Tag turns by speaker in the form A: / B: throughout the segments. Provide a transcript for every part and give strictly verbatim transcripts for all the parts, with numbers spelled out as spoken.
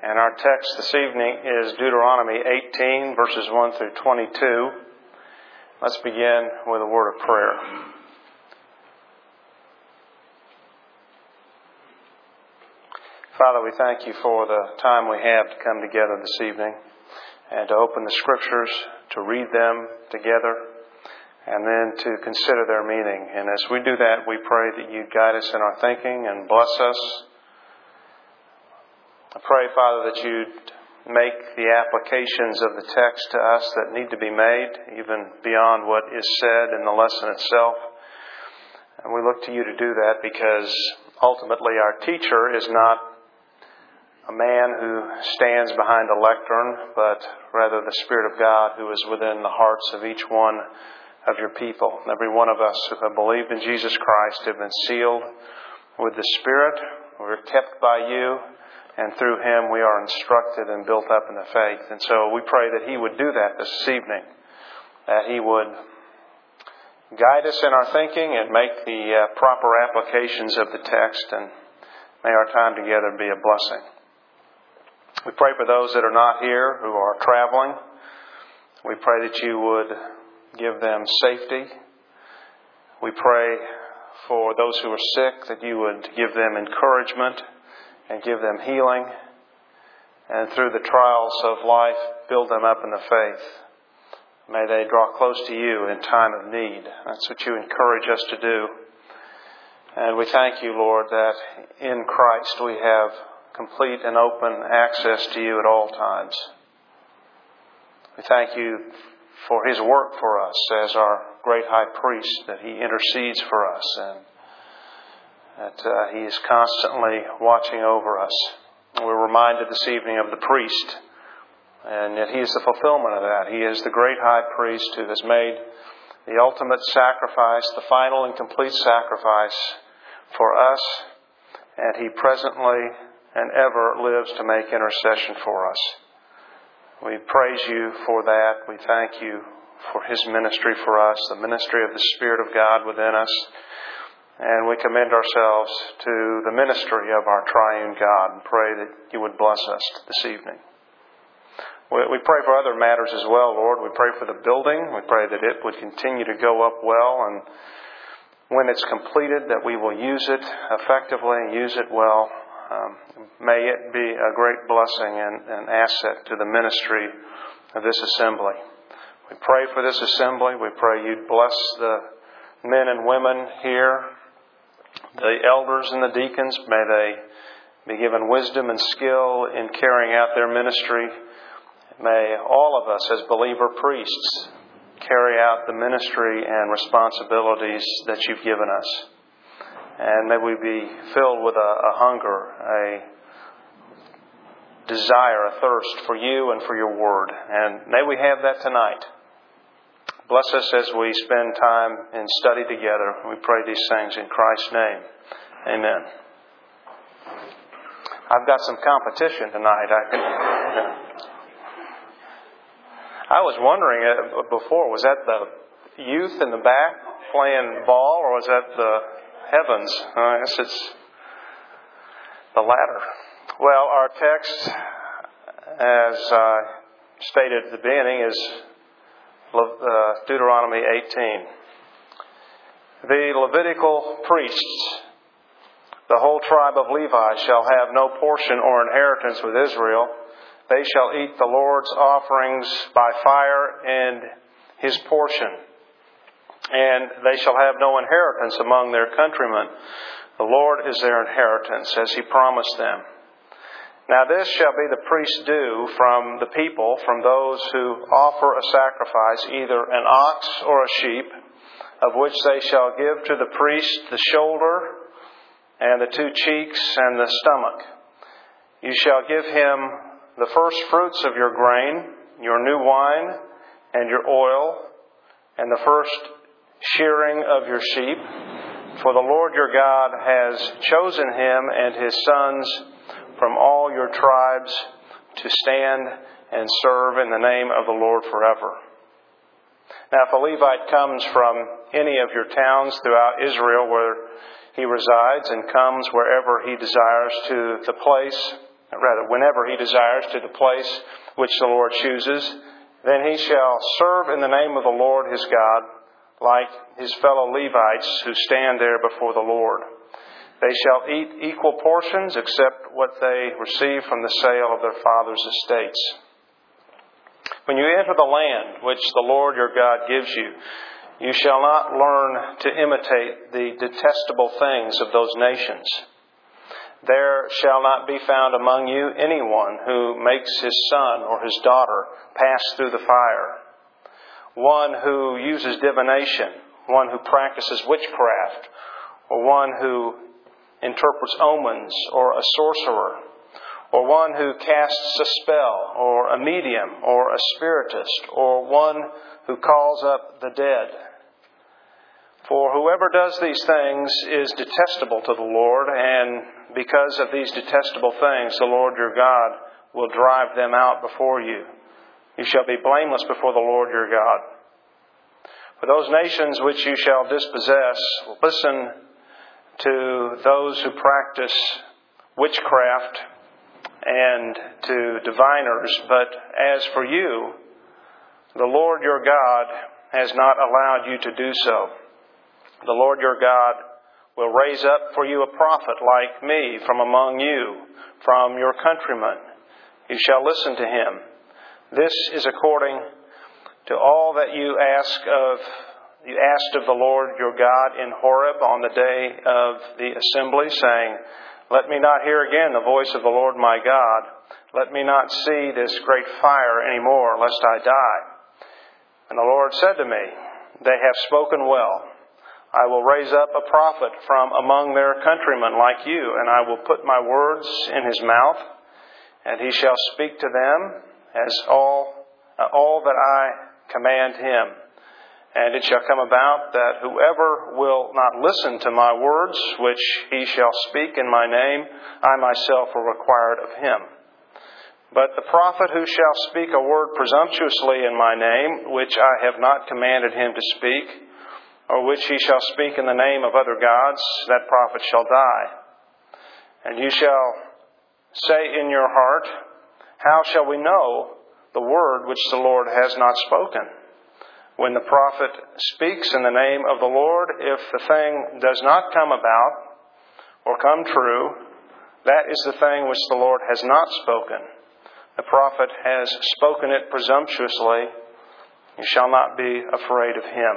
A: And our text this evening is Deuteronomy eighteen, verses one through twenty-two. Let's begin with a word of prayer. Father, we thank you for the time we have to come together this evening and to open the Scriptures, to read them together, and then to consider their meaning. And as we do that, we pray that you guide us in our thinking and bless us. I pray, Father, that you'd make the applications of the text to us that need to be made, even beyond what is said in the lesson itself. And we look to you to do that because ultimately our teacher is not a man who stands behind a lectern, but rather the Spirit of God who is within the hearts of each one of your people. Every one of us who have believed in Jesus Christ have been sealed with the Spirit. We're kept by you. And through Him we are instructed and built up in the faith. And so we pray that He would do that this evening. That He would guide us in our thinking and make the uh, proper applications of the text. And may our time together be a blessing. We pray for those that are not here, who are traveling. We pray that you would give them safety. We pray for those who are sick, that you would give them encouragement and give them healing, and through the trials of life, build them up in the faith. May they draw close to you in time of need. That's what you encourage us to do. And we thank you, Lord, that in Christ we have complete and open access to you at all times. We thank you for His work for us as our great high priest, that He intercedes for us and that uh, He is constantly watching over us. We're reminded this evening of the priest, and that He is the fulfillment of that. He is the great high priest who has made the ultimate sacrifice, the final and complete sacrifice for us, and He presently and ever lives to make intercession for us. We praise you for that. We thank you for His ministry for us, the ministry of the Spirit of God within us. And we commend ourselves to the ministry of our triune God and pray that you would bless us this evening. We, we pray for other matters as well, Lord. We pray for the building. We pray that it would continue to go up well, and when it's completed, that we will use it effectively and use it well. Um, may it be a great blessing and an asset to the ministry of this assembly. We pray for this assembly. We pray you'd bless the men and women here, the elders and the deacons. May they be given wisdom and skill in carrying out their ministry. May all of us as believer priests carry out the ministry and responsibilities that you've given us. And may we be filled with a, a hunger, a desire, a thirst for you and for your word. And may we have that tonight. Bless us as we spend time in study together. We pray these things in Christ's name. Amen. I've got some competition tonight. I can. I was wondering before, was that the youth in the back playing ball, or was that the heavens? I guess it's the latter. Well, our text, as I stated at the beginning, is Deuteronomy eighteen. The Levitical priests, the whole tribe of Levi, shall have no portion or inheritance with Israel. They shall eat the Lord's offerings by fire and His portion. And they shall have no inheritance among their countrymen. The Lord is their inheritance, as He promised them. Now this shall be the priest's due from the people, from those who offer a sacrifice, either an ox or a sheep, of which they shall give to the priest the shoulder and the two cheeks and the stomach. You shall give him the first fruits of your grain, your new wine, and your oil, and the first shearing of your sheep. For the Lord your God has chosen him and his sons from all your tribes to stand and serve in the name of the Lord forever. Now, if a Levite comes from any of your towns throughout Israel where he resides and comes wherever he desires to the place rather, whenever he desires, to the place which the Lord chooses, then he shall serve in the name of the Lord his God, like his fellow Levites who stand there before the Lord. They shall eat equal portions, except what they receive from the sale of their father's estates. When you enter the land which the Lord your God gives you, you shall not learn to imitate the detestable things of those nations. There shall not be found among you anyone who makes his son or his daughter pass through the fire, one who uses divination, one who practices witchcraft, or one who interprets omens, or a sorcerer, or one who casts a spell, or a medium, or a spiritist, or one who calls up the dead. For whoever does these things is detestable to the Lord, and because of these detestable things, the Lord your God will drive them out before you. You shall be blameless before the Lord your God. For those nations which you shall dispossess, listen to those who practice witchcraft and to diviners, but as for you, the Lord your God has not allowed you to do so. The Lord your God will raise up for you a prophet like me from among you, from your countrymen. You shall listen to him. This is according to all that you ask of you asked of the Lord your God in Horeb on the day of the assembly, saying, Let me not hear again the voice of the Lord my God. Let me not see this great fire any more, lest I die. And the Lord said to me, They have spoken well. I will raise up a prophet from among their countrymen like you, and I will put my words in his mouth, and he shall speak to them as all, uh, all that I command him. And it shall come about that whoever will not listen to my words, which he shall speak in my name, I myself will require it of him. But the prophet who shall speak a word presumptuously in my name, which I have not commanded him to speak, or which he shall speak in the name of other gods, that prophet shall die. And you shall say in your heart, How shall we know the word which the Lord has not spoken? When the prophet speaks in the name of the Lord, if the thing does not come about or come true, that is the thing which the Lord has not spoken. The prophet has spoken it presumptuously. You shall not be afraid of him.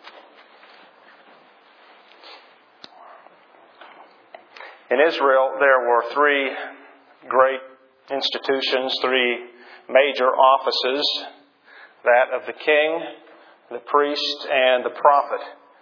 A: In Israel, there were three great institutions, three major offices, that of the king, the priest, and the prophet.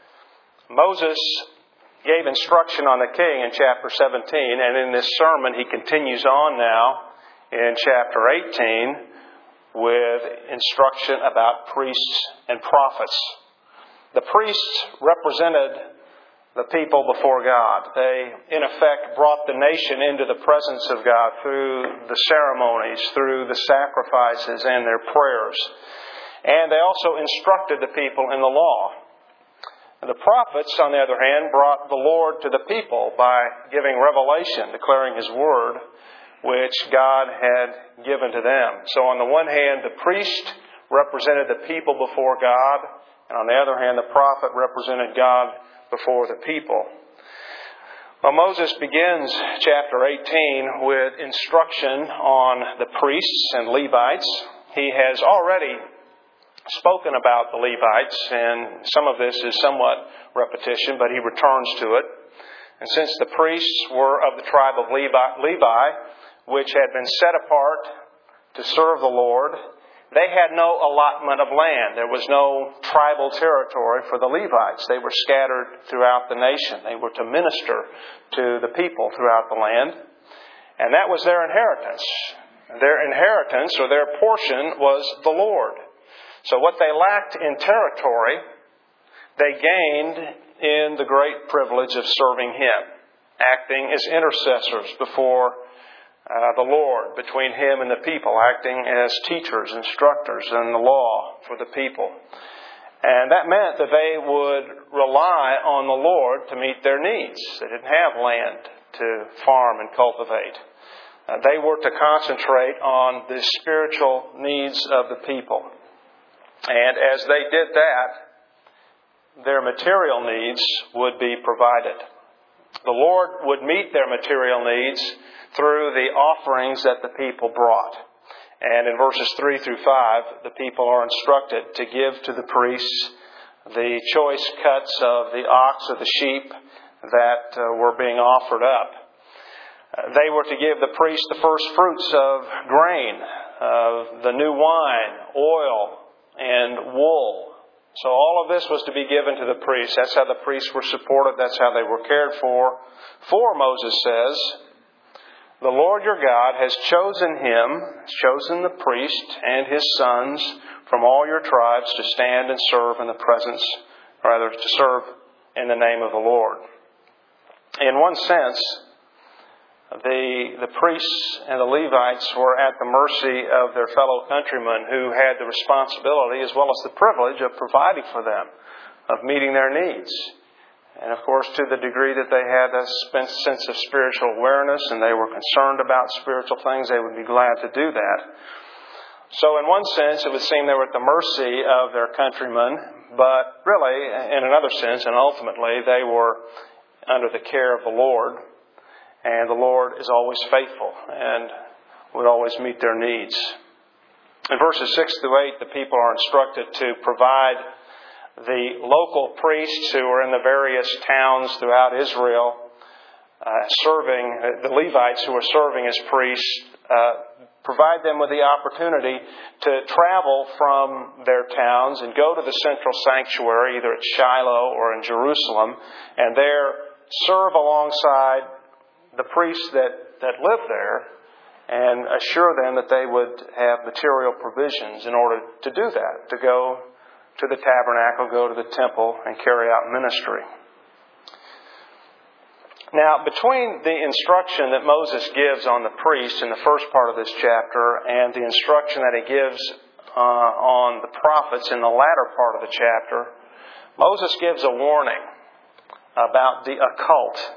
A: Moses gave instruction on the king in chapter seventeen, and in this sermon he continues on now in chapter eighteen with instruction about priests and prophets. The priests represented the people before God. They, in effect, brought the nation into the presence of God through the ceremonies, through the sacrifices and their prayers. And they also instructed the people in the law. And the prophets, on the other hand, brought the Lord to the people by giving revelation, declaring His Word, which God had given to them. So on the one hand, the priest represented the people before God, and on the other hand, the prophet represented God before the people. Well, Moses begins chapter eighteen with instruction on the priests and Levites. He has already spoken about the Levites, and some of this is somewhat repetition, but he returns to it. And since the priests were of the tribe of Levi, Levi, which had been set apart to serve the Lord, they had no allotment of land. There was no tribal territory for the Levites. They were scattered throughout the nation. They were to minister to the people throughout the land. And that was their inheritance. Their inheritance, or their portion, was the Lord. So what they lacked in territory, they gained in the great privilege of serving Him, acting as intercessors before Uh, the Lord, between Him and the people, acting as teachers, instructors in the law for the people. And that meant that they would rely on the Lord to meet their needs. They didn't have land to farm and cultivate. Uh, they were to concentrate on the spiritual needs of the people. And as they did that, their material needs would be provided. The Lord would meet their material needs through the offerings that the people brought. And in verses three through five, the people are instructed to give to the priests the choice cuts of the ox or the sheep that uh, were being offered up. Uh, they were to give the priest the first fruits of grain, of the new wine, oil, and wool. So all of this was to be given to the priests. That's how the priests were supported. That's how they were cared for. For, Moses says, the Lord your God has chosen him, has chosen the priest and his sons from all your tribes to stand and serve in the presence, rather to serve in the name of the Lord. In one sense, the, the priests and the Levites were at the mercy of their fellow countrymen who had the responsibility as well as the privilege of providing for them, of meeting their needs. And of course, to the degree that they had a sense of spiritual awareness and they were concerned about spiritual things, they would be glad to do that. So in one sense, it would seem they were at the mercy of their countrymen, but really, in another sense, and ultimately, they were under the care of the Lord. And the Lord is always faithful and would always meet their needs. In verses six through eight, the people are instructed to provide the local priests who are in the various towns throughout Israel, uh, serving, the Levites who are serving as priests, uh, provide them with the opportunity to travel from their towns and go to the central sanctuary, either at Shiloh or in Jerusalem, and there serve alongside the priests that, that live there and assure them that they would have material provisions in order to do that, to go to the tabernacle, go to the temple, and carry out ministry. Now, between the instruction that Moses gives on the priests in the first part of this chapter and the instruction that he gives uh, on the prophets in the latter part of the chapter, Moses gives a warning about the occult.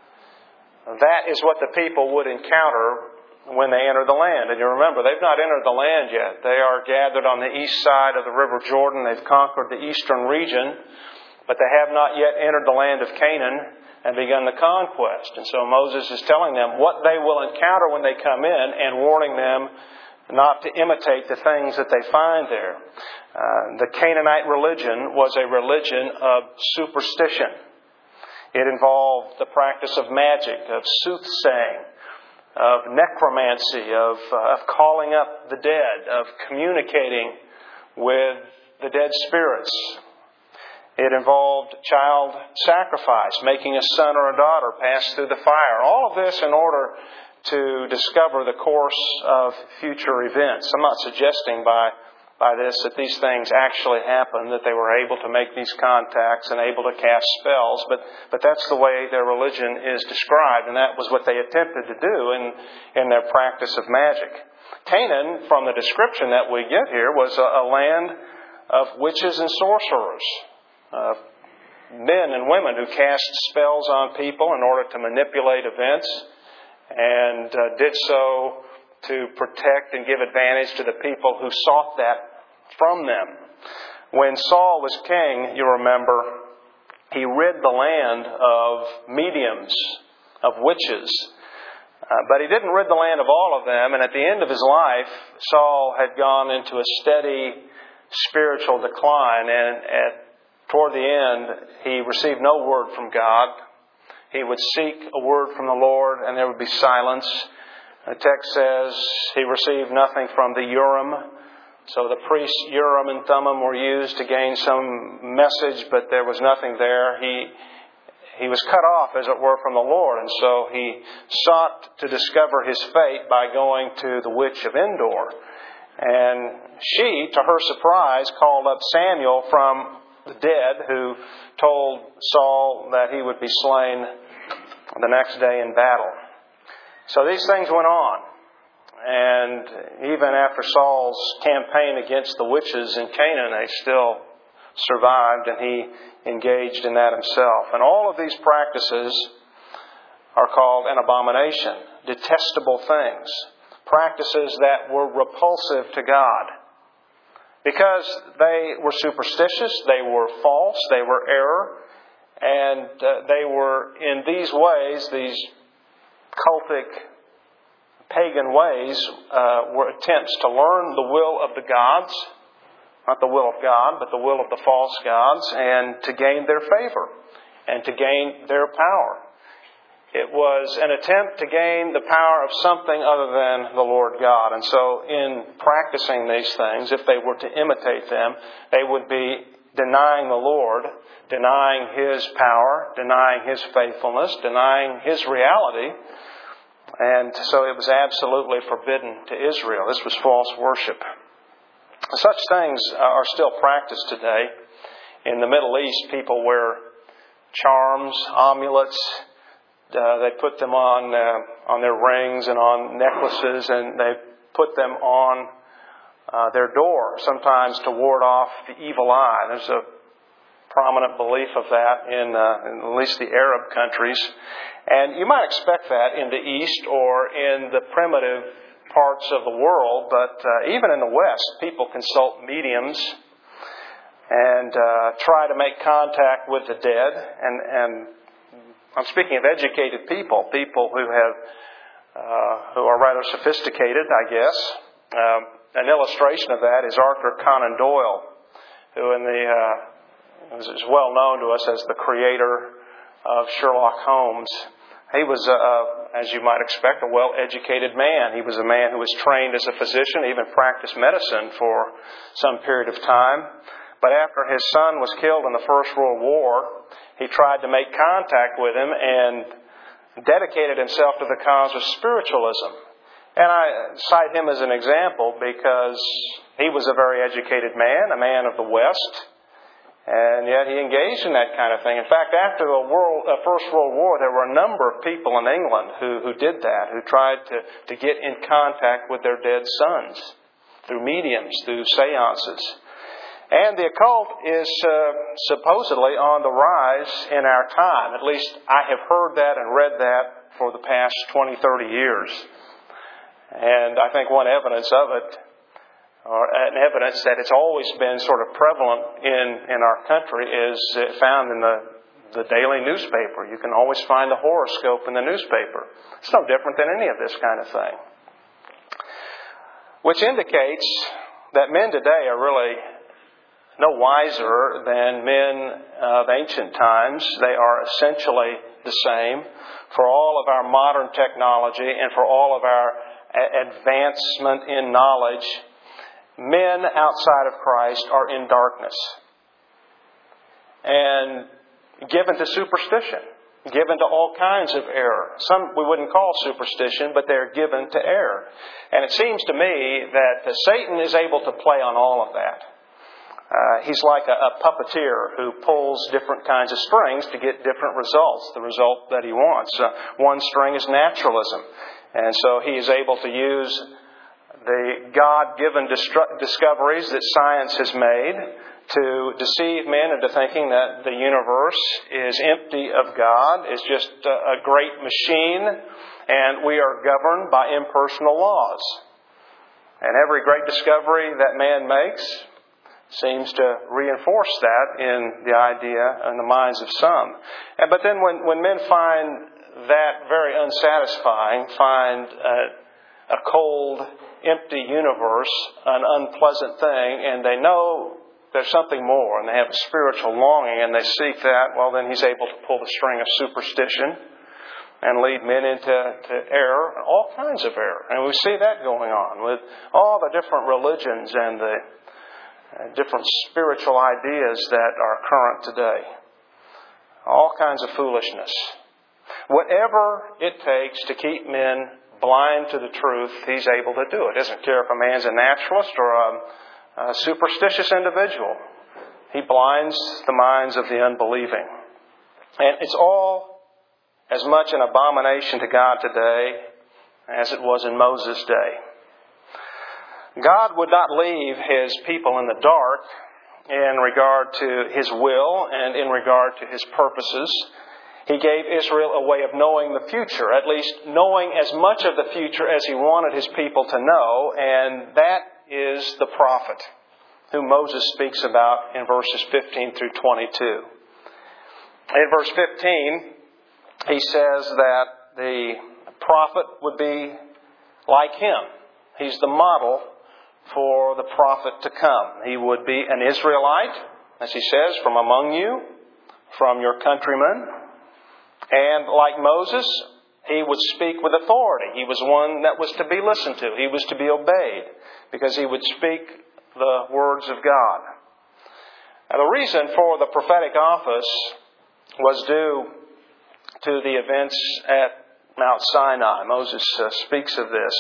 A: That is what the people would encounter when they enter the land. And you remember, they've not entered the land yet. They are gathered on the east side of the River Jordan. They've conquered the eastern region, but they have not yet entered the land of Canaan and begun the conquest. And so Moses is telling them what they will encounter when they come in and warning them not to imitate the things that they find there. Uh, the Canaanite religion was a religion of superstition. It involved the practice of magic, of soothsaying, of necromancy, of, uh, of calling up the dead, of communicating with the dead spirits. It involved child sacrifice, making a son or a daughter pass through the fire. All of this in order to discover the course of future events. I'm not suggesting by by this that these things actually happened, that they were able to make these contacts and able to cast spells, but but that's the way their religion is described, and that was what they attempted to do in, in their practice of magic. Canaan, from the description that we get here, was a, a land of witches and sorcerers, uh, men and women who cast spells on people in order to manipulate events, and uh, did so to protect and give advantage to the people who sought that from them. When Saul was king, you remember, he rid the land of mediums, of witches. Uh, but he didn't rid the land of all of them, and at the end of his life, Saul had gone into a steady spiritual decline, and at, toward the end, he received no word from God. He would seek a word from the Lord, and there would be silence. The text says he received nothing from the Urim. So the priests Urim and Thummim were used to gain some message, but there was nothing there. He he was cut off, as it were, from the Lord. And so he sought to discover his fate by going to the witch of Endor. And she, to her surprise, called up Samuel from the dead, who told Saul that he would be slain the next day in battle. So these things went on. And even after Saul's campaign against the witches in Canaan, they still survived, and he engaged in that himself. And all of these practices are called an abomination detestable things, practices that were repulsive to God. Because they were superstitious, they were false, they were error, and uh, they were in these ways, these cultic, pagan ways, uh, were attempts to learn the will of the gods, not the will of God, but the will of the false gods, and to gain their favor and to gain their power. It was an attempt to gain the power of something other than the Lord God. And so in practicing these things, if they were to imitate them, they would be denying the Lord, denying His power, denying His faithfulness, denying His reality. And so it was absolutely forbidden to Israel. This was false worship. Such things are still practiced today. In the Middle East, people wear charms, amulets. Uh, they put them on uh, on their rings and on necklaces, and they put them on uh, their door, sometimes to ward off the evil eye. There's a prominent belief of that in, uh, in at least the Arab countries. And you might expect that in the East or in the primitive parts of the world, but uh, even in the West, people consult mediums and uh, try to make contact with the dead. And, and I'm speaking of educated people, people who have uh, who are rather sophisticated, I guess. Um, an illustration of that is Arthur Conan Doyle, who in the uh, is well known to us as the creator of Sherlock Holmes. He was, uh, as you might expect, a well-educated man. He was a man who was trained as a physician, even practiced medicine for some period of time. But after his son was killed in the First World War, he tried to make contact with him and dedicated himself to the cause of spiritualism. And I cite him as an example because he was a very educated man, a man of the West, and yet he engaged in that kind of thing. In fact, after the world, uh, First World War, there were a number of people in England who, who did that, who tried to, to get in contact with their dead sons through mediums, through seances. And the occult is uh, supposedly on the rise in our time. At least I have heard that and read that for the past twenty, thirty years. And I think one evidence of it, or an evidence that it's always been sort of prevalent in, in our country, is found in the, the daily newspaper. You can always find a horoscope in the newspaper. It's no different than any of this kind of thing. Which indicates that men today are really no wiser than men of ancient times. They are essentially the same. For all of our modern technology and for all of our advancement in knowledge, men outside of Christ are in darkness and given to superstition, given to all kinds of error. Some we wouldn't call superstition, but they're given to error. And it seems to me that Satan is able to play on all of that. Uh, he's like a, a puppeteer who pulls different kinds of strings to get different results, the result that he wants. Uh, one string is naturalism. And so he is able to use the God-given distru- discoveries that science has made to deceive men into thinking that the universe is empty of God, is just a, a great machine, and we are governed by impersonal laws. And every great discovery that man makes seems to reinforce that in the idea in the minds of some. And, but then when, when men find that very unsatisfying, find a, a cold, empty universe an unpleasant thing, and they know there's something more, and they have a spiritual longing, and they seek that, well, then he's able to pull the string of superstition and lead men into to error, all kinds of error. And we see that going on with all the different religions and the Uh, different spiritual ideas that are current today. All kinds of foolishness. Whatever it takes to keep men blind to the truth, he's able to do it. Doesn't care if a man's a naturalist or a, a superstitious individual. He blinds the minds of the unbelieving. And it's all as much an abomination to God today as it was in Moses' day. God would not leave His people in the dark in regard to His will and in regard to His purposes. He gave Israel a way of knowing the future, at least knowing as much of the future as He wanted His people to know, and that is the prophet, whom Moses speaks about in verses fifteen through twenty-two. In verse fifteen, he says that the prophet would be like him. He's the model for the prophet to come. He would be an Israelite, as he says, from among you, from your countrymen. And like Moses, he would speak with authority. He was one that was to be listened to. He was to be obeyed because he would speak the words of God. Now, the reason for the prophetic office was due to the events at Mount Sinai. Moses uh, speaks of this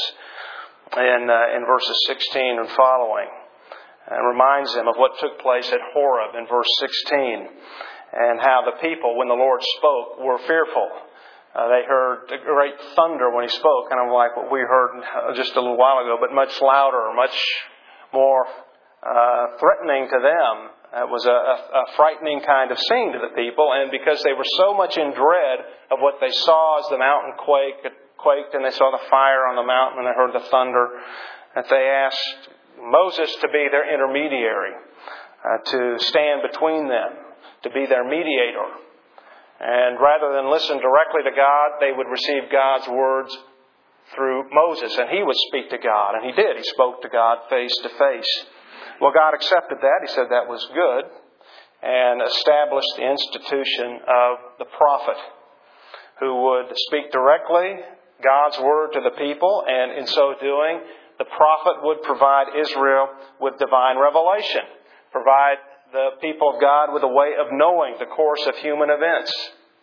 A: in, uh, in verses sixteen and following, and reminds them of what took place at Horeb in verse sixteen, and how the people, when the Lord spoke, were fearful. Uh, they heard a great thunder when He spoke, kind of like what we heard just a little while ago, but much louder, much more uh, threatening to them. It was a, a, a frightening kind of scene to the people, and because they were so much in dread of what they saw as the mountain quaked, quaked, and they saw the fire on the mountain, and they heard the thunder, that they asked Moses to be their intermediary, uh, to stand between them, to be their mediator. And rather than listen directly to God, they would receive God's words through Moses, and he would speak to God. And he did. He spoke to God face to face. Well, God accepted that. He said that was good, and established the institution of the prophet, who would speak directly God's word to the people, and in so doing, the prophet would provide Israel with divine revelation, provide the people of God with a way of knowing the course of human events,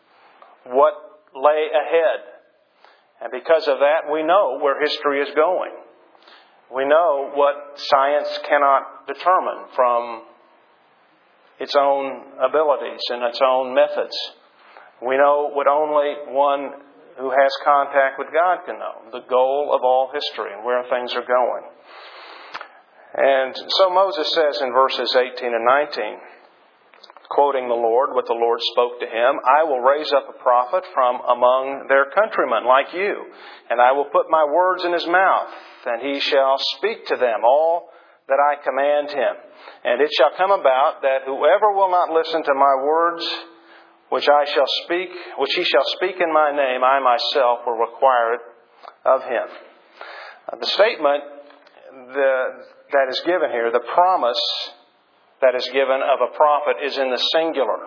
A: what lay ahead. And because of that, we know where history is going. We know what science cannot determine from its own abilities and its own methods. We know what only one who has contact with God can know, the goal of all history and where things are going. And so Moses says in verses eighteen and nineteen, quoting the Lord, what the Lord spoke to him, I will raise up a prophet from among their countrymen like you, and I will put my words in his mouth, and he shall speak to them all that I command him. And it shall come about that whoever will not listen to my words, which I shall speak, which he shall speak in my name, I myself will require it of him. Uh, the statement the, that is given here, the promise that is given of a prophet, is in the singular.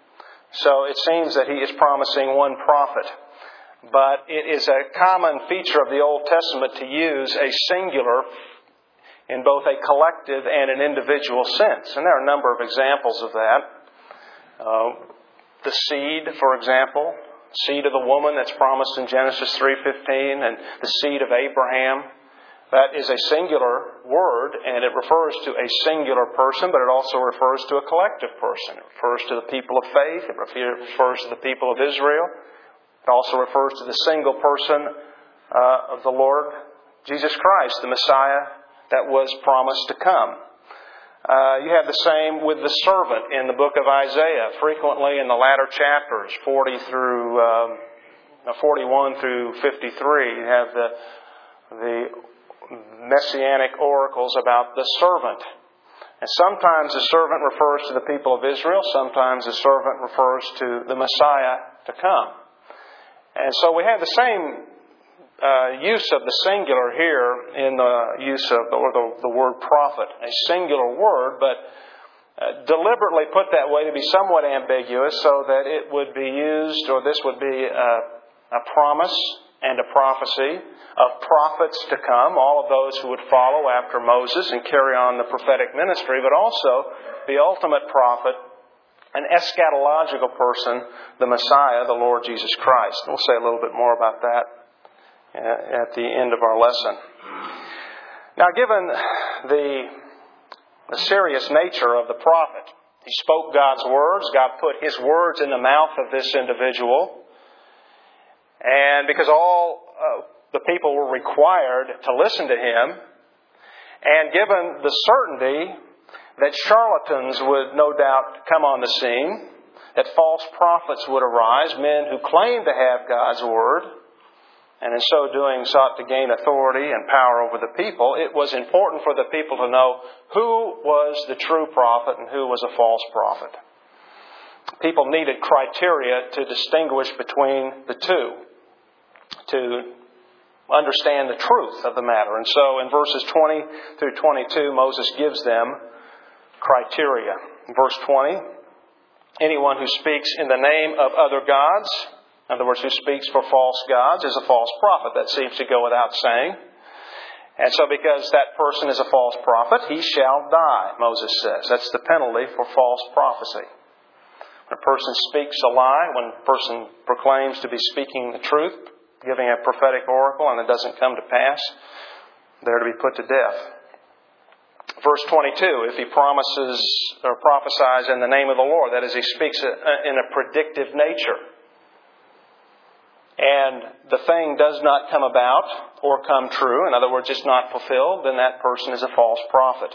A: So it seems that he is promising one prophet. But it is a common feature of the Old Testament to use a singular in both a collective and an individual sense. And there are a number of examples of that. Uh, the seed, for example, seed of the woman that's promised in Genesis three fifteen, and the seed of Abraham. That is a singular word, and it refers to a singular person, but it also refers to a collective person. It refers to the people of faith. It refers to the people of Israel. It also refers to the single person uh, of the Lord Jesus Christ, the Messiah that was promised to come. Uh, you have the same with the servant in the book of Isaiah. Frequently in the latter chapters, forty through um, forty-one through fifty-three, you have the the messianic oracles about the servant. And sometimes the servant refers to the people of Israel. Sometimes the servant refers to the Messiah to come. And so we have the same uh, use of the singular here in the use of the, or the, the word prophet, a singular word, but uh, deliberately put that way to be somewhat ambiguous, so that it would be used, or this would be a, a promise and a prophecy of prophets to come, all of those who would follow after Moses and carry on the prophetic ministry, but also the ultimate prophet, an eschatological person, the Messiah, the Lord Jesus Christ. We'll say a little bit more about that at the end of our lesson. Now, given the, the serious nature of the prophet, he spoke God's words. God put His words in the mouth of this individual. And because all uh, the people were required to listen to him, and given the certainty that charlatans would no doubt come on the scene, that false prophets would arise, men who claimed to have God's Word, and in so doing sought to gain authority and power over the people. It was important for the people to know who was the true prophet and who was a false prophet. People needed criteria to distinguish between the two, to understand the truth of the matter. And so in verses twenty through twenty-two, Moses gives them criteria. In verse twenty, anyone who speaks in the name of other gods, in other words, who speaks for false gods, is a false prophet. That seems to go without saying. And so because that person is a false prophet, he shall die, Moses says. That's the penalty for false prophecy. When a person speaks a lie, when a person proclaims to be speaking the truth, giving a prophetic oracle, and it doesn't come to pass, they're to be put to death. Verse twenty-two, if he promises or prophesies in the name of the Lord, that is, he speaks in a predictive nature, and the thing does not come about or come true, in other words, it's not fulfilled, then that person is a false prophet.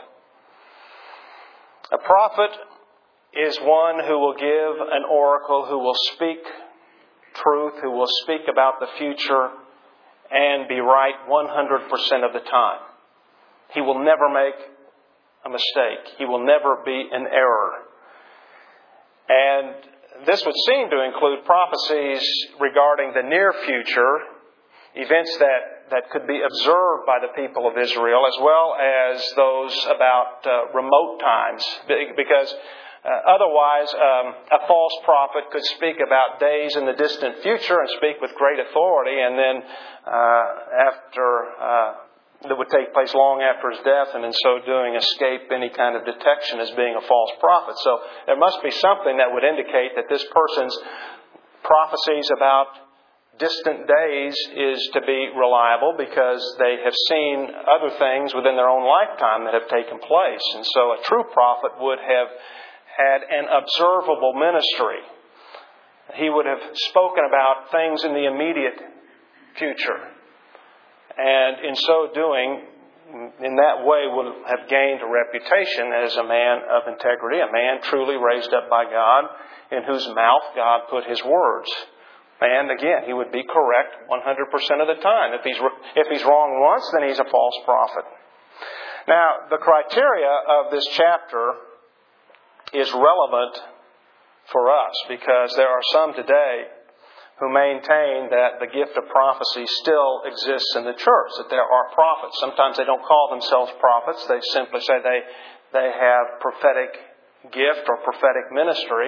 A: A prophet is one who will give an oracle, who will speak truth, who will speak about the future and be right one hundred percent of the time. He will never make a mistake. He will never be in error. And this would seem to include prophecies regarding the near future, events that, that could be observed by the people of Israel, as well as those about uh, remote times, because Uh, otherwise, um, a false prophet could speak about days in the distant future and speak with great authority, and then uh, after uh, that would take place long after his death, and in so doing escape any kind of detection as being a false prophet. So there must be something that would indicate that this person's prophecies about distant days is to be reliable, because they have seen other things within their own lifetime that have taken place. And so a true prophet would have had an observable ministry. He would have spoken about things in the immediate future. And in so doing, in that way, would have gained a reputation as a man of integrity, a man truly raised up by God, in whose mouth God put His words. And again, he would be correct one hundred percent of the time. If he's, if he's wrong once, then he's a false prophet. Now, the criteria of this chapter is relevant for us, because there are some today who maintain that the gift of prophecy still exists in the church, that there are prophets. Sometimes they don't call themselves prophets. They simply say they, they have prophetic gift or prophetic ministry,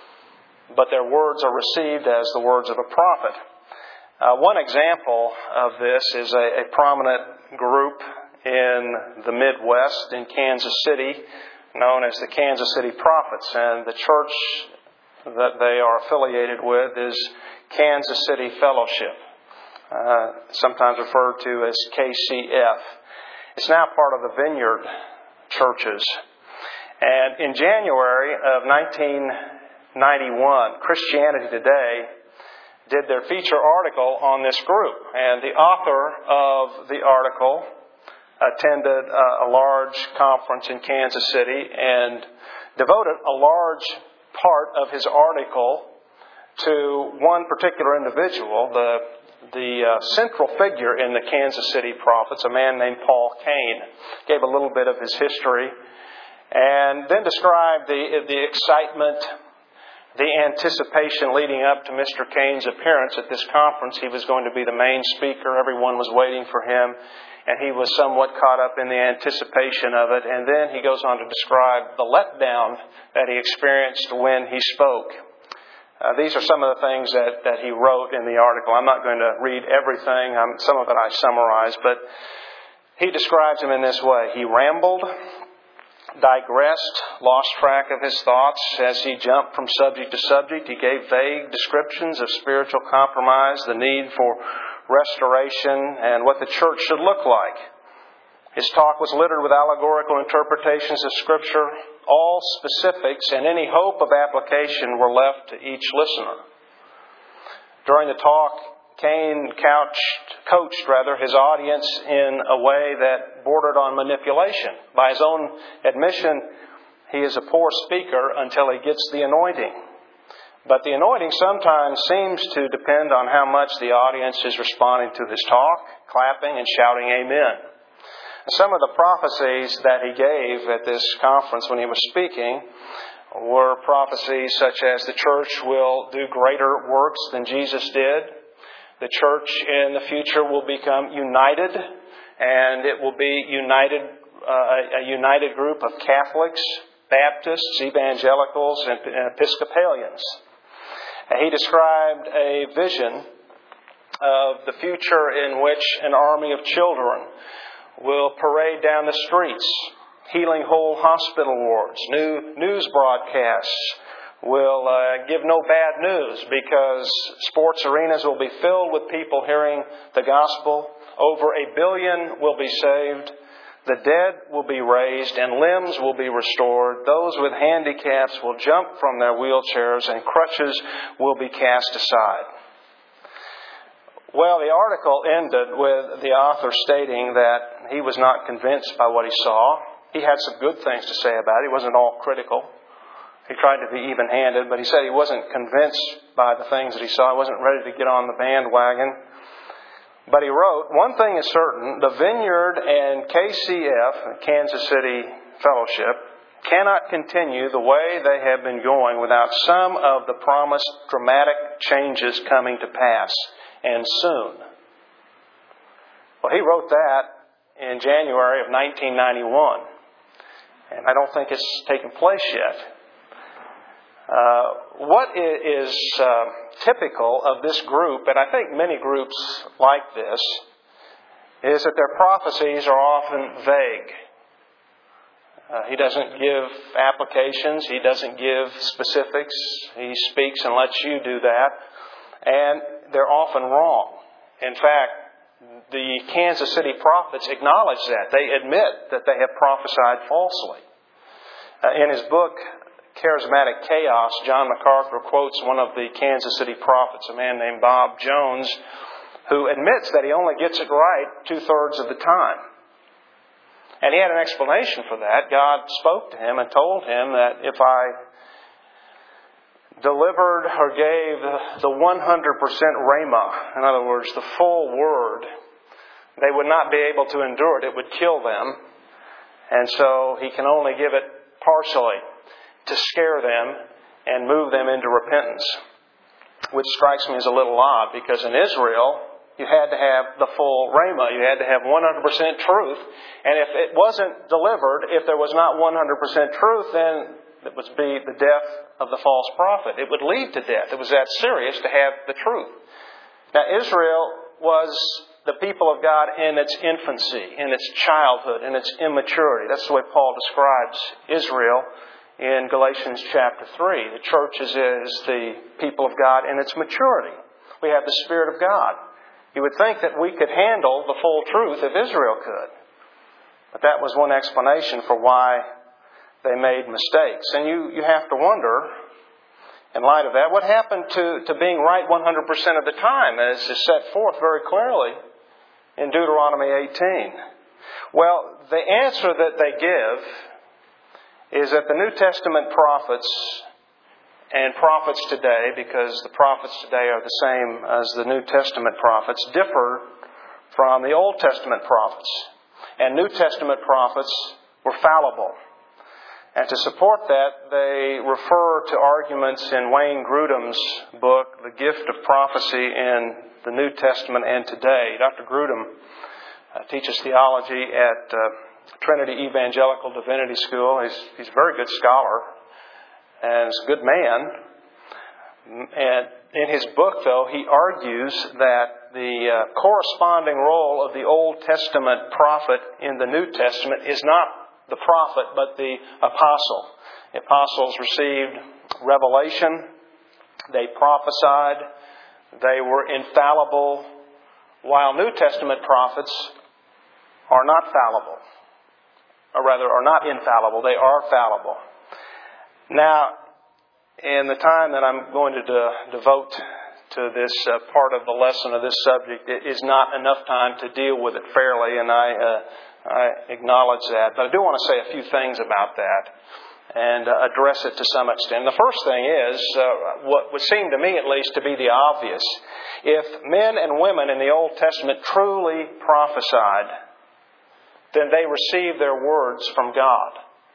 A: but their words are received as the words of a prophet. Uh, one example of this is a, a prominent group in the Midwest, in Kansas City, known as the Kansas City Prophets. And the church that they are affiliated with is Kansas City Fellowship, uh, sometimes referred to as K C F. It's now part of the Vineyard Churches. And in January of nineteen ninety-one, Christianity Today did their feature article on this group. And the author of the article attended a large conference in Kansas City and devoted a large part of his article to one particular individual, the the uh, central figure in the Kansas City Prophets, a man named Paul Cain. Gave a little bit of his history and then described the the excitement, the anticipation leading up to Mister Cain's appearance at this conference. He was going to be the main speaker. Everyone was waiting for him, and he was somewhat caught up in the anticipation of it. And then he goes on to describe the letdown that he experienced when he spoke. Uh, these are some of the things that, that he wrote in the article. I'm not going to read everything. Um, some of it I summarized, but he describes him in this way. He rambled, digressed, lost track of his thoughts as he jumped from subject to subject. He gave vague descriptions of spiritual compromise, the need for restoration, and what the church should look like. His talk was littered with allegorical interpretations of Scripture. All specifics and any hope of application were left to each listener. During the talk, Cain couched, coached rather, his audience in a way that bordered on manipulation. By his own admission, he is a poor speaker until he gets the anointing. But the anointing sometimes seems to depend on how much the audience is responding to his talk, clapping and shouting amen. Some of the prophecies that he gave at this conference when he was speaking were prophecies such as the church will do greater works than Jesus did. The church in the future will become united, and it will be united, uh, a united group of Catholics, Baptists, Evangelicals, and Episcopalians. He described a vision of the future in which an army of children will parade down the streets, healing whole hospital wards. New news broadcasts will uh, give no bad news because sports arenas will be filled with people hearing the gospel. Over a billion will be saved. The dead will be raised and limbs will be restored. Those with handicaps will jump from their wheelchairs and crutches will be cast aside. Well, the article ended with the author stating that he was not convinced by what he saw. He had some good things to say about it. He wasn't all critical. He tried to be even-handed, but he said he wasn't convinced by the things that he saw. He wasn't ready to get on the bandwagon. But he wrote, "One thing is certain, the Vineyard and K C F, Kansas City Fellowship, cannot continue the way they have been going without some of the promised dramatic changes coming to pass, and soon." Well, he wrote that in January of nineteen ninety-one, and I don't think it's taken place yet. Uh, what is uh, typical of this group, and I think many groups like this, is that their prophecies are often vague. Uh, he doesn't give applications. He doesn't give specifics. He speaks and lets you do that. And they're often wrong. In fact, the Kansas City prophets acknowledge that. They admit that they have prophesied falsely. Uh, in his book, Charismatic Chaos, John MacArthur quotes one of the Kansas City prophets, a man named Bob Jones, who admits that he only gets it right two-thirds of the time. And he had an explanation for that. God spoke to him and told him that if I delivered or gave the one hundred percent rhema, in other words, the full word, they would not be able to endure it. It would kill them. And so he can only give it partially to scare them and move them into repentance. Which strikes me as a little odd, because in Israel, you had to have the full rhema. You had to have one hundred percent truth. And if it wasn't delivered, if there was not one hundred percent truth, then it would be the death of the false prophet. It would lead to death. It was that serious to have the truth. Now, Israel was the people of God in its infancy, in its childhood, in its immaturity. That's the way Paul describes Israel in Galatians chapter three. The church is, is the people of God in its maturity. We have the Spirit of God. You would think that we could handle the full truth if Israel could. But that was one explanation for why they made mistakes. And you, you have to wonder, in light of that, what happened to, to being right one hundred percent of the time, as is set forth very clearly in Deuteronomy eighteen? Well, the answer that they give is that the New Testament prophets and prophets today, because the prophets today are the same as the New Testament prophets, differ from the Old Testament prophets. And New Testament prophets were fallible. And to support that, they refer to arguments in Wayne Grudem's book, The Gift of Prophecy in the New Testament and Today. Doctor Grudem uh, teaches theology at uh, Trinity Evangelical Divinity School. He's, he's a very good scholar and is a good man. And in his book, though, he argues that the uh, corresponding role of the Old Testament prophet in the New Testament is not the prophet, but the apostle. The apostles received revelation. They prophesied. They were infallible, while New Testament prophets are not fallible. Or rather, are not infallible. They are fallible. Now, in the time that I'm going to de- devote to this uh, part of the lesson of this subject, it is not enough time to deal with it fairly, and I, uh, I acknowledge that. But I do want to say a few things about that. and uh, address it to some extent. The first thing is, uh, what would seem to me at least to be the obvious. If men and women in the Old Testament truly prophesied, then they received their words from God.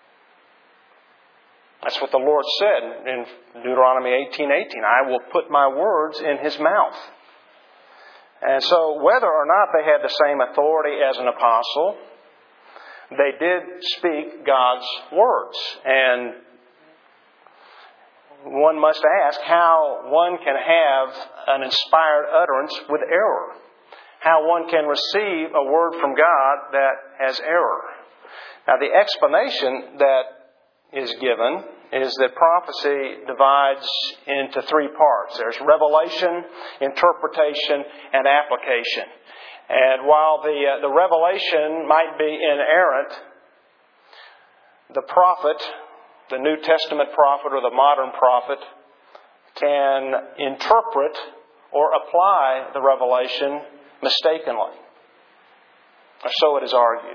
A: That's what the Lord said in Deuteronomy eighteen eighteen. I will put my words in his mouth. And so whether or not they had the same authority as an apostle, they did speak God's words. And one must ask how one can have an inspired utterance with error. How one can receive a word from God that has error. Now the explanation that is given is that prophecy divides into three parts. There's revelation, interpretation, and application. And while the uh, the revelation might be inerrant, the prophet, the New Testament prophet or the modern prophet, can interpret or apply the revelation mistakenly. Or so it is argued.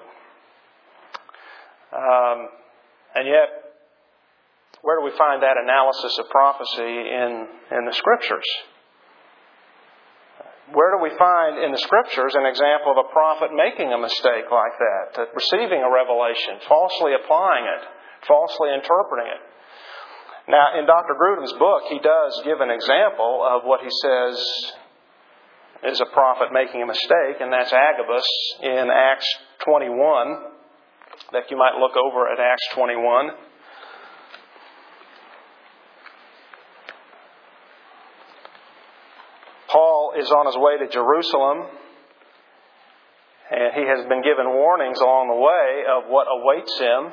A: Um, and yet, where do we find that analysis of prophecy in, in the Scriptures? Where do we find in the Scriptures an example of a prophet making a mistake like that, that receiving a revelation, falsely applying it, falsely interpreting it? Now, in Doctor Grudem's book, he does give an example of what he says is a prophet making a mistake, and that's Agabus in Acts twenty-one, that you might look over at Acts twenty-one. Paul is on his way to Jerusalem, and he has been given warnings along the way of what awaits him,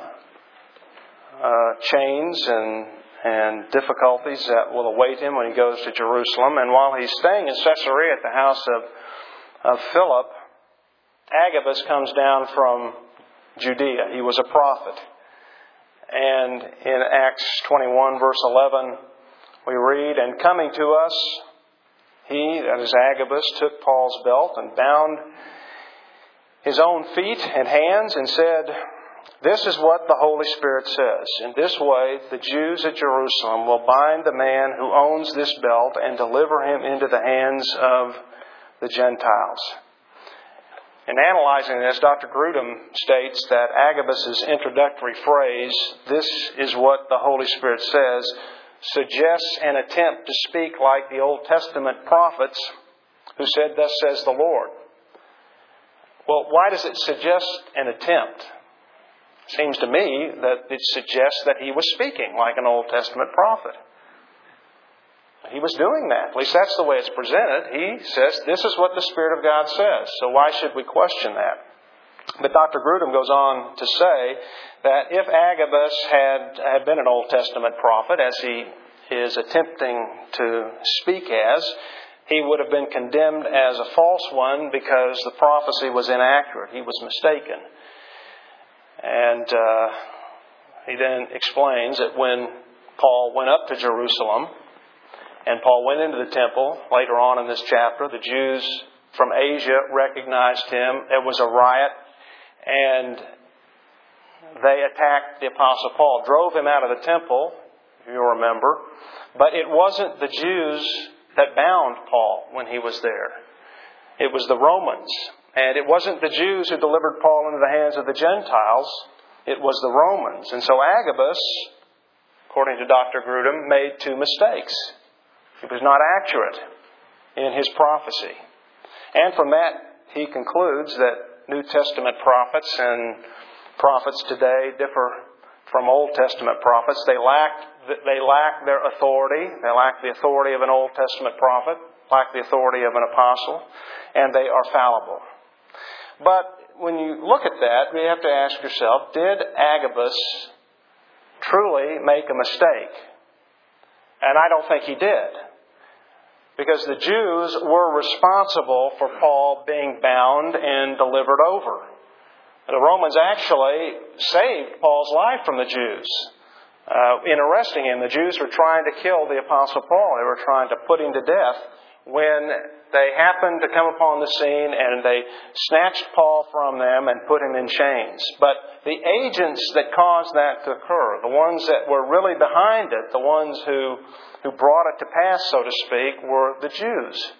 A: uh, chains and and difficulties that will await him when he goes to Jerusalem. And while he's staying in Caesarea at the house of, of Philip, Agabus comes down from Judea. He was a prophet. And in Acts twenty-one, verse eleven, we read, "And coming to us, he," that is Agabus, "took Paul's belt and bound his own feet and hands and said, 'This is what the Holy Spirit says. In this way, the Jews at Jerusalem will bind the man who owns this belt and deliver him into the hands of the Gentiles.'" In analyzing this, Doctor Grudem states that Agabus' introductory phrase, "This is what the Holy Spirit says," suggests an attempt to speak like the Old Testament prophets who said, "Thus says the Lord." Well, why does it suggest an attempt? It seems to me that it suggests that he was speaking like an Old Testament prophet. He was doing that. At least that's the way it's presented. He says, "This is what the Spirit of God says." So why should we question that? But Doctor Grudem goes on to say that if Agabus had, had been an Old Testament prophet, as he is attempting to speak as, he would have been condemned as a false one because the prophecy was inaccurate. He was mistaken. And uh, he then explains that when Paul went up to Jerusalem, and Paul went into the temple, later on in this chapter, the Jews from Asia recognized him. There was a riot, and they attacked the Apostle Paul, drove him out of the temple, if you'll remember. But it wasn't the Jews that bound Paul when he was there. It was the Romans. And it wasn't the Jews who delivered Paul into the hands of the Gentiles. It was the Romans. And so Agabus, according to Doctor Grudem, made two mistakes. He was not accurate in his prophecy. And from that, he concludes that New Testament prophets and prophets today differ from Old Testament prophets. They lack, they lack their authority. They lack the authority of an Old Testament prophet, lack the authority of an apostle, and they are fallible. But when you look at that, you have to ask yourself, did Agabus truly make a mistake? And I don't think he did. Because the Jews were responsible for Paul being bound and delivered over. The Romans actually saved Paul's life from the Jews. Uh, in arresting him, the Jews were trying to kill the Apostle Paul. They were trying to put him to death when they happened to come upon the scene and they snatched Paul from them and put him in chains. But the agents that caused that to occur, the ones that were really behind it, the ones who, who brought it to pass, so to speak, were the Jews.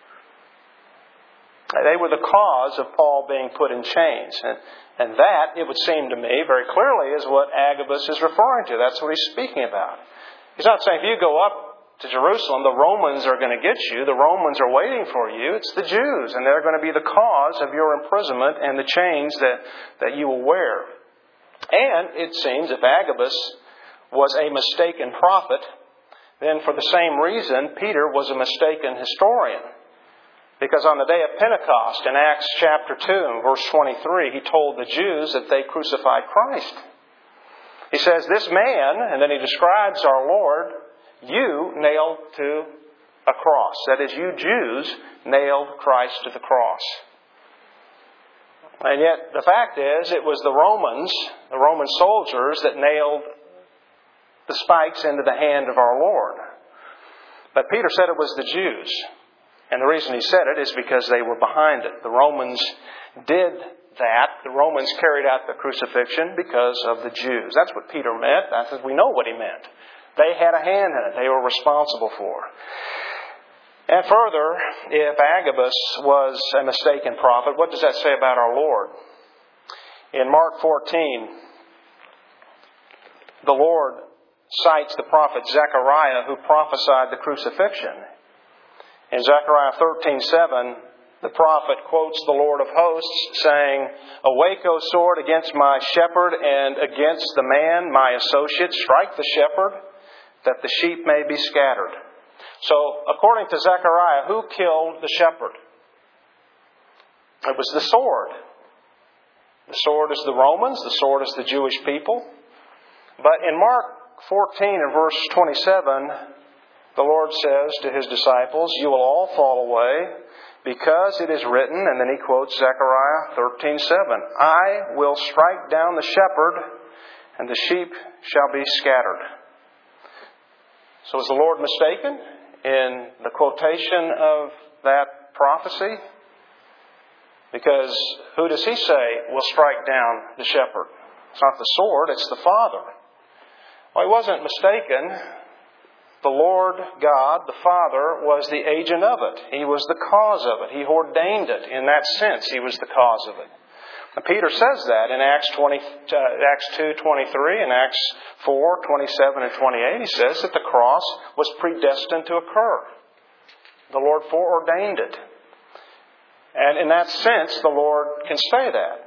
A: They were the cause of Paul being put in chains. And, and that, it would seem to me, very clearly is what Agabus is referring to. That's what he's speaking about. He's not saying if you go up to Jerusalem, the Romans are going to get you. The Romans are waiting for you. It's the Jews, and they're going to be the cause of your imprisonment and the chains that, that you will wear. And it seems if Agabus was a mistaken prophet, then for the same reason, Peter was a mistaken historian. Because on the day of Pentecost, in Acts chapter two, and verse twenty-three, he told the Jews that they crucified Christ. He says, this man, and then he describes our Lord, you nailed to a cross. That is, you Jews nailed Christ to the cross. And yet, the fact is, it was the Romans, the Roman soldiers, that nailed the spikes into the hand of our Lord. But Peter said it was the Jews. And the reason he said it is because they were behind it. The Romans did that. The Romans carried out the crucifixion because of the Jews. That's what Peter meant. That's, we know what he meant. They had a hand in it. They were responsible for it. And further, if Agabus was a mistaken prophet, what does that say about our Lord? In Mark fourteen, the Lord cites the prophet Zechariah, who prophesied the crucifixion. In Zechariah thirteen seven, the prophet quotes the Lord of hosts, saying, awake, O sword, against my shepherd and against the man, my associate. Strike the shepherd, that the sheep may be scattered. So, according to Zechariah, who killed the shepherd? It was the sword. The sword is the Romans. The sword is the Jewish people. But in Mark fourteen and verse twenty-seven, the Lord says to His disciples, you will all fall away, because it is written, and then He quotes Zechariah thirteen seven, I will strike down the shepherd, and the sheep shall be scattered. So is the Lord mistaken in the quotation of that prophecy? Because who does He say will strike down the shepherd? It's not the sword, it's the Father. Well, He wasn't mistaken. The Lord God, the Father, was the agent of it. He was the cause of it. He ordained it. In that sense, He was the cause of it. And Peter says that in Acts twenty, uh, Acts two twenty-three and Acts four twenty-seven and twenty-eight. He says that the cross was predestined to occur. The Lord foreordained it. And in that sense, the Lord can say that.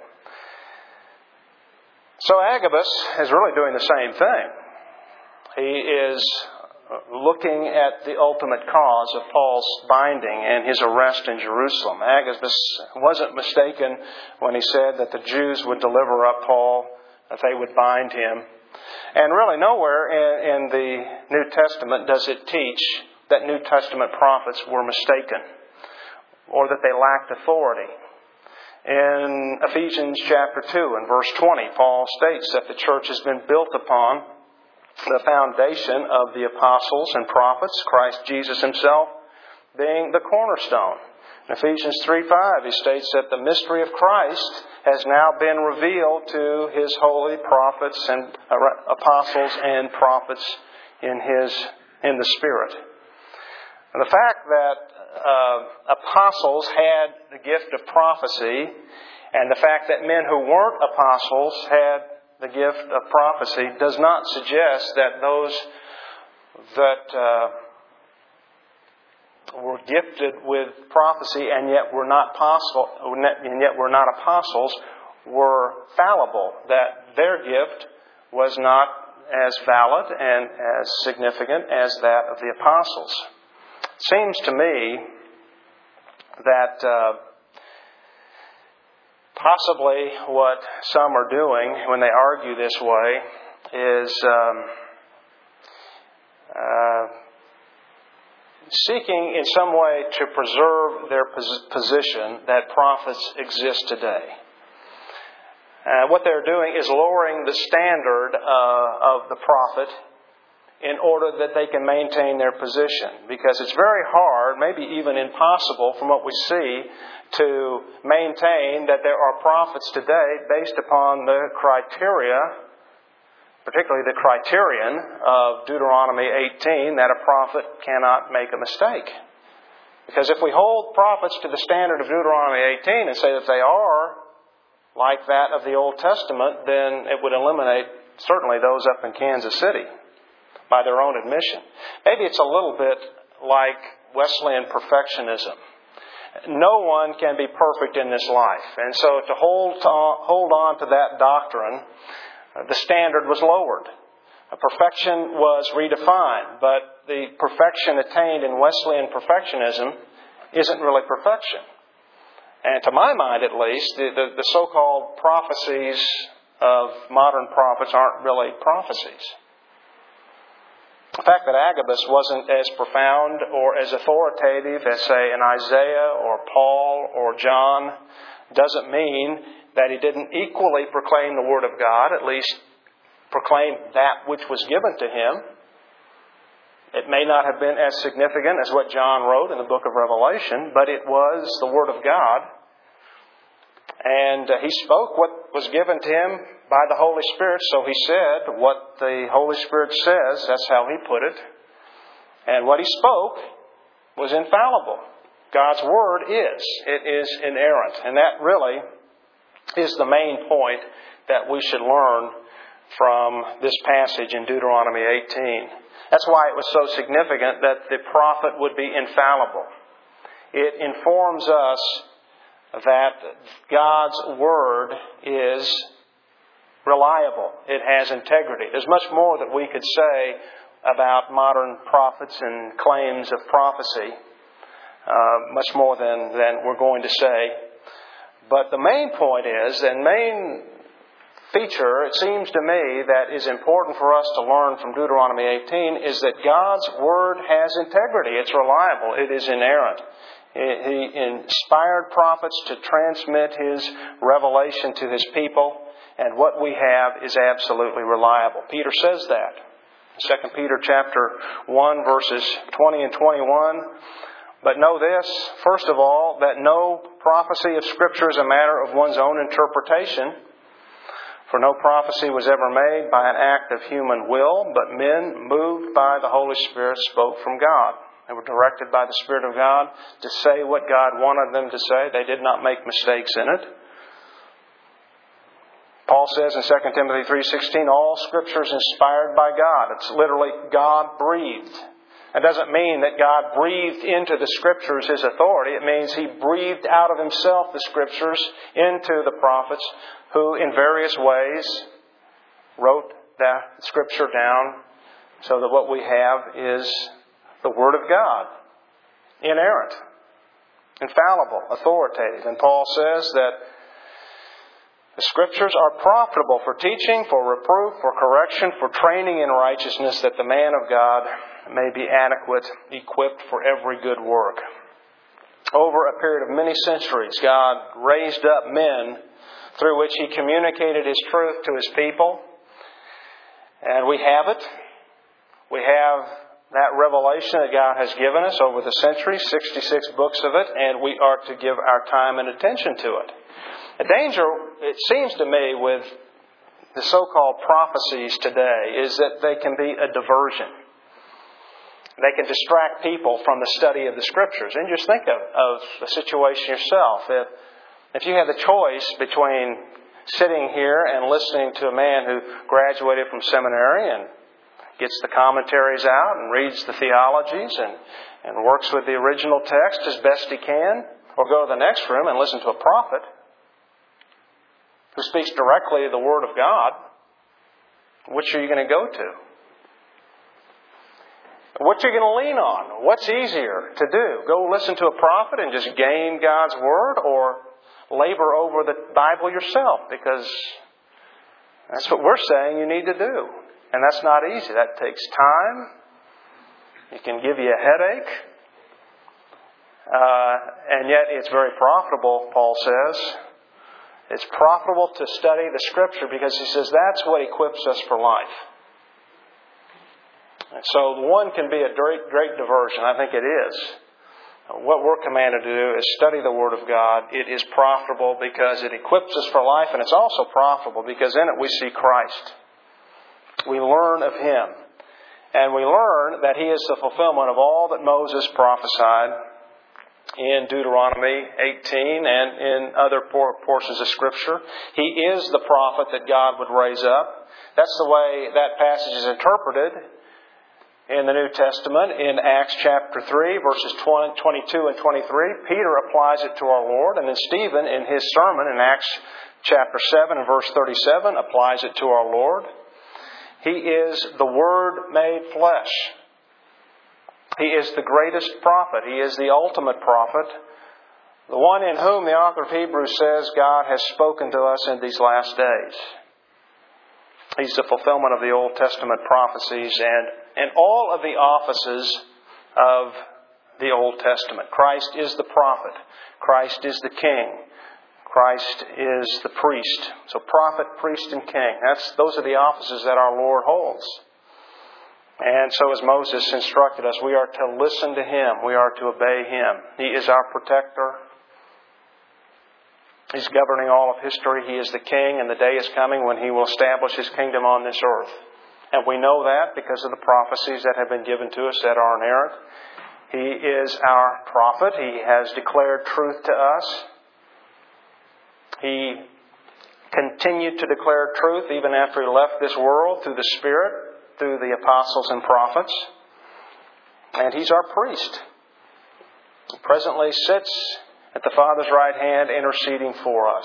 A: So Agabus is really doing the same thing. He is looking at the ultimate cause of Paul's binding and his arrest in Jerusalem. Agabus wasn't mistaken when he said that the Jews would deliver up Paul, that they would bind him. And really nowhere in, in the New Testament does it teach that New Testament prophets were mistaken or that they lacked authority. In Ephesians chapter two and verse twenty, Paul states that the church has been built upon the foundation of the apostles and prophets, Christ Jesus Himself being the cornerstone. In Ephesians three five, he states that the mystery of Christ has now been revealed to His holy prophets and apostles and prophets in His in the Spirit. And the fact that uh, apostles had the gift of prophecy, and the fact that men who weren't apostles had the gift of prophecy, does not suggest that those that uh, were gifted with prophecy and yet were not possible, and yet were not apostles, were fallible. That their gift was not as valid and as significant as that of the apostles. It seems to me that Uh, Possibly what some are doing when they argue this way is um, uh, seeking in some way to preserve their pos- position that prophets exist today. Uh, what they're doing is lowering the standard uh, of the prophet in order that they can maintain their position. Because it's very hard, maybe even impossible from what we see, to maintain that there are prophets today based upon the criteria, particularly the criterion of Deuteronomy eighteen, that a prophet cannot make a mistake. Because if we hold prophets to the standard of Deuteronomy eighteen and say that they are like that of the Old Testament, then it would eliminate certainly those up in Kansas City by their own admission. Maybe it's a little bit like Wesleyan perfectionism. No one can be perfect in this life. And so to hold on, hold on to that doctrine, the standard was lowered. Perfection was redefined, but the perfection attained in Wesleyan perfectionism isn't really perfection. And to my mind, at least, the, the, the so-called prophecies of modern prophets aren't really prophecies. The fact that Agabus wasn't as profound or as authoritative as, say, an Isaiah or Paul or John doesn't mean that he didn't equally proclaim the Word of God, at least proclaim that which was given to him. It may not have been as significant as what John wrote in the book of Revelation, but it was the Word of God. And uh, he spoke what was given to him by the Holy Spirit. So he said what the Holy Spirit says. That's how he put it. And what he spoke was infallible. God's Word is. It is inerrant. And that really is the main point that we should learn from this passage in Deuteronomy eighteen. That's why it was so significant that the prophet would be infallible. It informs us that God's Word is reliable. It has integrity. There's much more that we could say about modern prophets and claims of prophecy. Uh, much more than, than we're going to say. But the main point is, and main feature, it seems to me, that is important for us to learn from Deuteronomy eighteen is that God's Word has integrity. It's reliable. It is inerrant. He inspired prophets to transmit His revelation to His people, and what we have is absolutely reliable. Peter says that. Second Peter chapter one, verses twenty and twenty-one. But know this, first of all, that no prophecy of Scripture is a matter of one's own interpretation. For no prophecy was ever made by an act of human will, but men moved by the Holy Spirit spoke from God. They were directed by the Spirit of God to say what God wanted them to say. They did not make mistakes in it. Paul says in Second Timothy three sixteen, all Scripture is inspired by God. It's literally God-breathed. That doesn't mean that God breathed into the Scriptures His authority. It means He breathed out of Himself the Scriptures into the prophets who in various ways wrote that Scripture down so that what we have is the Word of God, inerrant, infallible, authoritative. And Paul says that the Scriptures are profitable for teaching, for reproof, for correction, for training in righteousness, that the man of God may be adequate, equipped for every good work. Over a period of many centuries, God raised up men through which He communicated His truth to His people. And we have it. We have that revelation that God has given us over the centuries, sixty-six books of it, and we are to give our time and attention to it. The danger, it seems to me, with the so-called prophecies today is that they can be a diversion. They can distract people from the study of the Scriptures. And just think of, of a situation yourself. If, if you had the choice between sitting here and listening to a man who graduated from seminary and gets the commentaries out and reads the theologies and, and works with the original text as best he can, or go to the next room and listen to a prophet who speaks directly the Word of God, which are you going to go to? What are you going to lean on? What's easier to do? Go listen to a prophet and just gain God's Word, or labor over the Bible yourself? Because that's what we're saying you need to do. And that's not easy. That takes time. It can give you a headache. Uh, and yet it's very profitable, Paul says. It's profitable to study the Scripture because he says that's what equips us for life. And so one can be a great, great diversion. I think it is. What we're commanded to do is study the Word of God. It is profitable because it equips us for life, and it's also profitable because in it we see Christ. We learn of Him. And we learn that He is the fulfillment of all that Moses prophesied in Deuteronomy eighteen and in other portions of Scripture. He is the prophet that God would raise up. That's the way that passage is interpreted in the New Testament, in Acts chapter three, verses twenty-two and twenty-three, Peter applies it to our Lord. And then Stephen, in his sermon in Acts chapter seven and verse thirty-seven, applies it to our Lord. He is the Word made flesh. He is the greatest prophet. He is the ultimate prophet. The one in whom the author of Hebrews says God has spoken to us in these last days. He's the fulfillment of the Old Testament prophecies and, and all of the offices of the Old Testament. Christ is the prophet. Christ is the king. Christ is the priest. So prophet, priest, and king. That's, those are the offices that our Lord holds. And so as Moses instructed us, we are to listen to Him. We are to obey Him. He is our protector. He's governing all of history. He is the King, and the day is coming when He will establish His kingdom on this earth. And we know that because of the prophecies that have been given to us that are inerrant. He is our prophet. He has declared truth to us. He continued to declare truth even after He left this world through the Spirit, through the apostles and prophets. And He's our priest. He presently sits at the Father's right hand, interceding for us,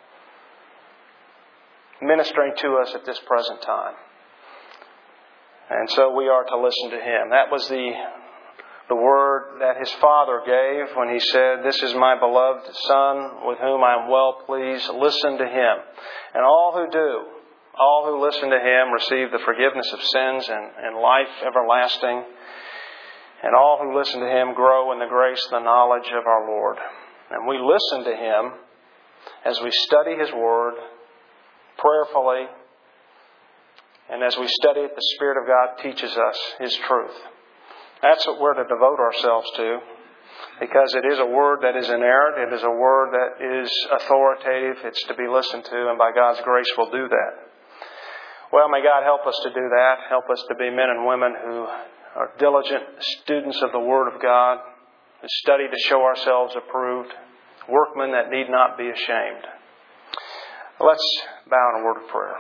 A: ministering to us at this present time. And so we are to listen to Him. That was the, the word that His Father gave when He said, "This is my beloved Son, with whom I am well pleased. Listen to Him." And all who do, all who listen to Him receive the forgiveness of sins and, and life everlasting. And all who listen to Him grow in the grace and the knowledge of our Lord. And we listen to Him as we study His Word prayerfully. And as we study it, the Spirit of God teaches us His truth. That's what we're to devote ourselves to, because it is a Word that is inerrant. It is a Word that is authoritative. It's to be listened to, and by God's grace we'll do that. Well, may God help us to do that. Help us to be men and women who are diligent students of the Word of God, who study to show ourselves approved, workmen that need not be ashamed. Let's bow in a word of prayer.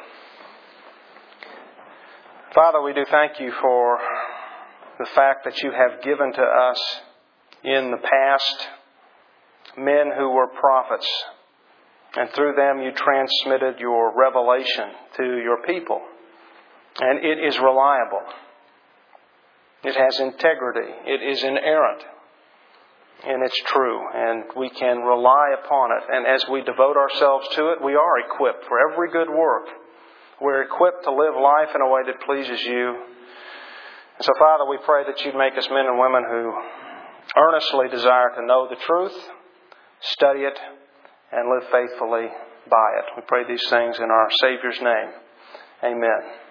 A: Father, we do thank You for the fact that You have given to us in the past men who were prophets, and through them You transmitted Your revelation to Your people. And it is reliable. It has integrity. It is inerrant. And it's true. And we can rely upon it. And as we devote ourselves to it, we are equipped for every good work. We're equipped to live life in a way that pleases You. And so, Father, we pray that You'd make us men and women who earnestly desire to know the truth, study it, and live faithfully by it. We pray these things in our Savior's name. Amen.